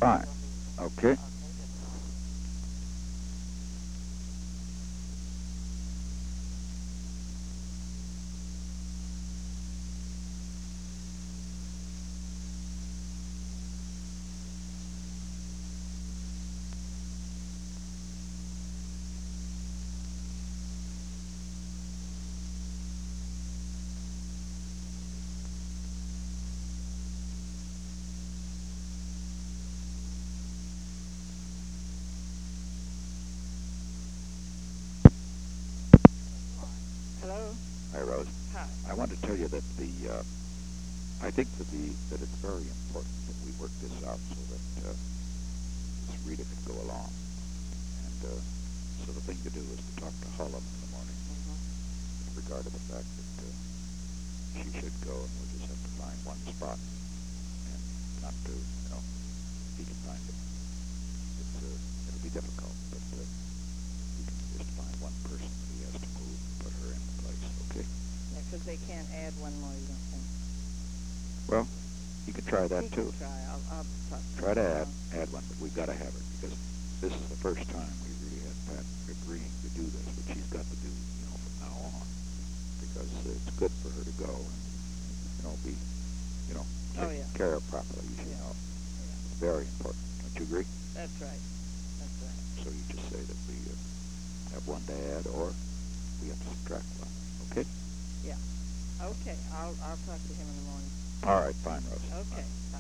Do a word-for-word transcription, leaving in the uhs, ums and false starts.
Fine. Okay. Hello? Hi, Rose. Hi. I want to tell you that the uh, I think that the that it's very important that we work this out so that uh, this Rita can go along. And uh, so the thing to do is to talk to Hullum in the morning Mm-hmm. with regard to the fact that uh, she should go, and we'll just have to find one spot and not to, you know, he can find it. It's uh, it'll be difficult, but uh, he can just find one person that he has to move and put her in place. Okay. Yeah, 'cause they can't add one more, you don't think? Well, you can try that He can too. try. I'll, I'll talk to Try him to add tomorrow. add one, but we've got to have her because this is the first time we really had Pat agreeing to do this, which she's got to do, you know, from now on, because it's good for her to go and, you know, be, you know, Oh, taken yeah. care of properly. You Yeah. know, Yeah. it's very important. Don't you agree? That's right. That's right. So you just say that we uh, have one to add, or we have to subtract one. Okay. Yeah. Okay. I'll, I'll talk to him in the morning. All right. Fine, Rose. Okay.